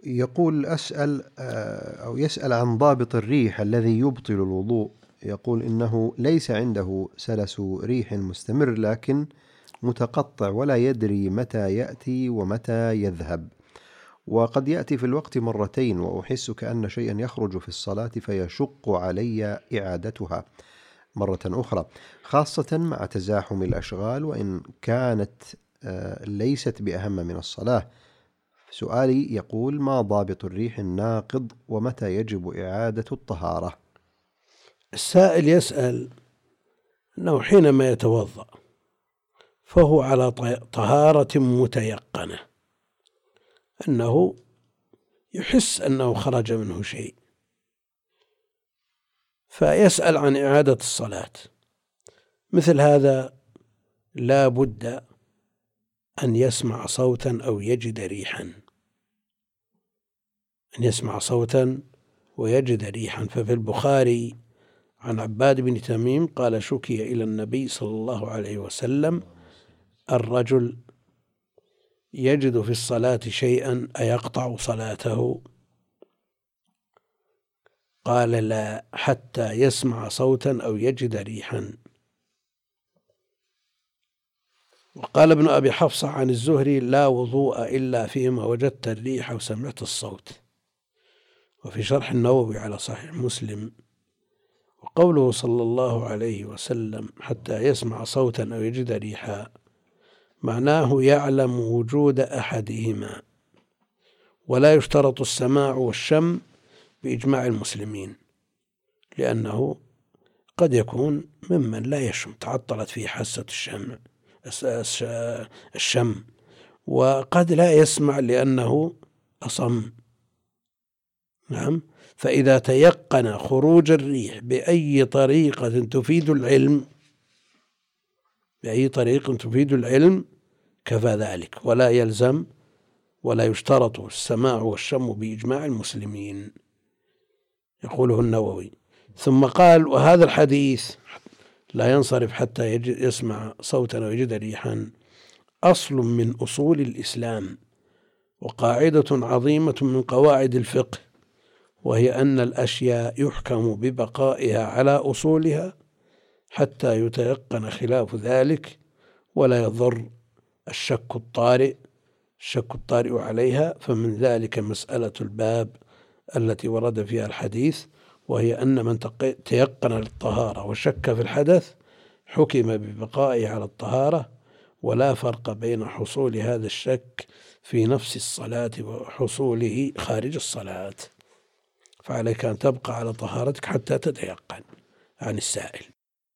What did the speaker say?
يقول أسأل أو يسأل عن ضابط الريح الذي يبطل الوضوء. يقول إنه ليس عنده سلس ريح مستمر، لكن متقطع ولا يدري متى يأتي ومتى يذهب، وقد يأتي في الوقت مرتين، وأحس كأن شيئا يخرج في الصلاة فيشق علي إعادتها مرة أخرى، خاصة مع تزاحم الأشغال، وإن كانت ليست بأهم من الصلاة. سؤالي يقول: ما ضابط الريح الناقض، ومتى يجب إعادة الطهارة؟ السائل يسأل أنه حينما يتوضأ فهو على طهارة متيقنة، أنه يحس أنه خرج منه شيء، فيسأل عن إعادة الصلاة. مثل هذا لا بد أن يسمع صوتا أو يجد ريحا، أن يسمع صوتا ويجد ريحا. ففي البخاري عن عباد بن تميم قال: شكي إلى النبي صلى الله عليه وسلم الرجل يجد في الصلاة شيئا أيقطع صلاته؟ قال: لا، حتى يسمع صوتا أو يجد ريحا. وقال ابن أبي حفصة عن الزهري: لا وضوء إلا فيما وجدت الريح وسمعت الصوت. وفي شرح النووي على صحيح مسلم: وقوله صلى الله عليه وسلم حتى يسمع صوتا أو يجد ريحا، معناه يعلم وجود أحدهما، ولا يشترط السماع والشم بإجماع المسلمين، لأنه قد يكون ممن لا يشم، تعطلت فيه حاسة الشم، وقد لا يسمع لأنه أصم. نعم. فإذا تيقن خروج الريح بأي طريقة تفيد العلم كفى ذلك، ولا يلزم ولا يشترط السماع والشم بإجماع المسلمين. يقوله النووي. ثم قال: وهذا الحديث لا ينصرف حتى يسمع صوتا ويجد ريحا أصل من أصول الإسلام، وقاعدة عظيمة من قواعد الفقه، وهي أن الأشياء يحكم ببقائها على أصولها حتى يتيقن خلاف ذلك، ولا يضر الشك الطارئ عليها. فمن ذلك مسألة الباب التي ورد فيها الحديث، وهي أن من تيقن الطهارة وشك في الحدث حكم ببقائه على الطهارة، ولا فرق بين حصول هذا الشك في نفس الصلاة وحصوله خارج الصلاة. فعليك أن تبقى على طهارتك حتى تتيقن. عن السائل.